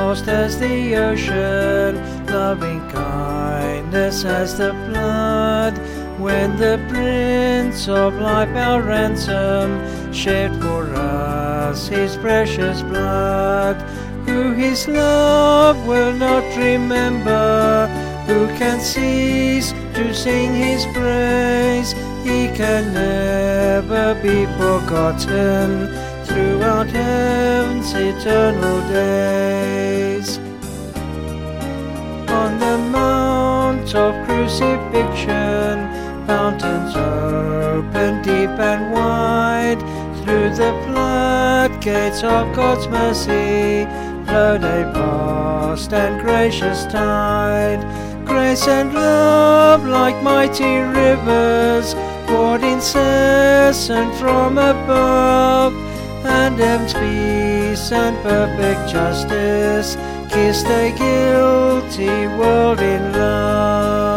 vast as the ocean, loving kindness as the flood. When the Prince of Life, our ransom, shed for us his precious blood. Who his love will not remember, who can cease to sing his praise? He can never be forgotten throughout heaven's eternal days. On the mount of crucifixion, fountains open deep and wide. Through the floodgates of God's mercy flowed a vast and gracious tide. Grace and love like mighty rivers poured incessant from above, and heaven's peace and perfect justice kissed a guilty world in love.